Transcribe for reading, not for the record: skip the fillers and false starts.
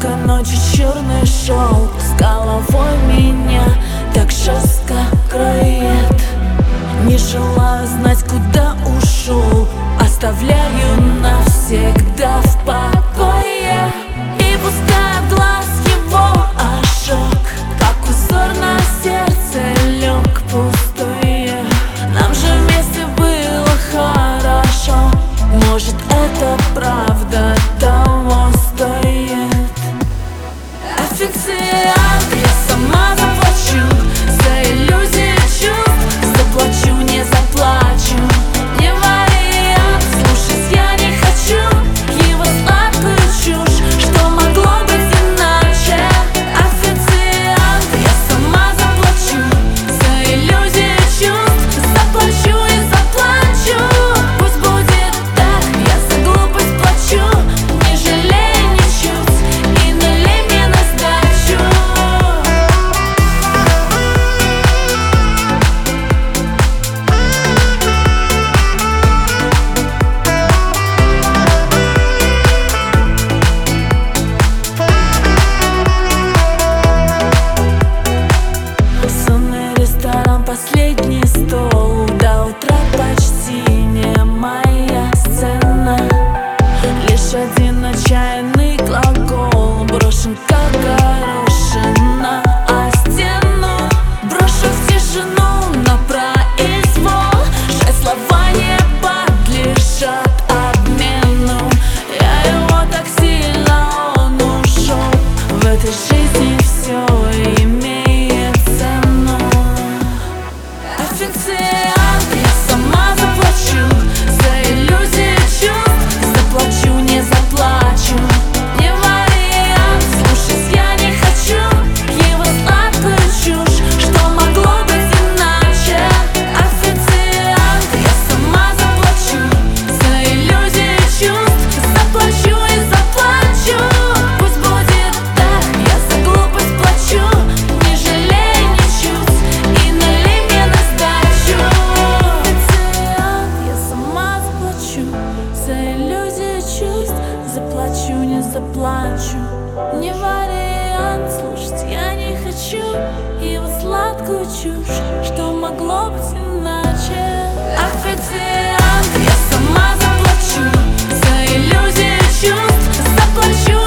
Яркой ночи черный шелк с головой меня так жестко кроет. Не желаю знать, куда ушел, оставляю навсегда в покое. И пускай в глаз его ожог, как узор на сердце лег пустое. Нам же вместе было хорошо, может, это правда того стоит. Официант, я сама заплачу за иллюзии чувств, заплачу, не заплачу. Не вариант, слушать я не хочу его сладкую чушь, что могло быть иначе. Официант, я сама заплачу за иллюзии чувств, заплачу и заплачу. Пусть будет так, я за глупость плачу, не жалея ничуть и налей мне на сдачу. Сонный ресторан, последний стол, до утра почти не моя сцена. Лишь один отчаянный глагол брошен как горошина о стену. Брошу в тишину на произвол, жаль, слова не подлежат обмену. Я его так сильно, он ушел, в этой жизни все имеет цену. Официант, я сама заплачу за иллюзии чувств, заплачу, не заплачу. Не вариант, слушать я не хочу его сладкую чушь, что могло быть иначе. Официант, я сама заплачу за иллюзии чувств, заплачу и заплачу. Пусть будет так, я за глупость плачу, не жалея ничуть и налей мне на сдачу. Официант, я сама заплачу за иллюзии чувств, заплачу, не заплачу. Не вариант, слушать я не хочу его сладкую чушь, что могло быть иначе. Официант, я сама заплачу за иллюзии чувств, заплачу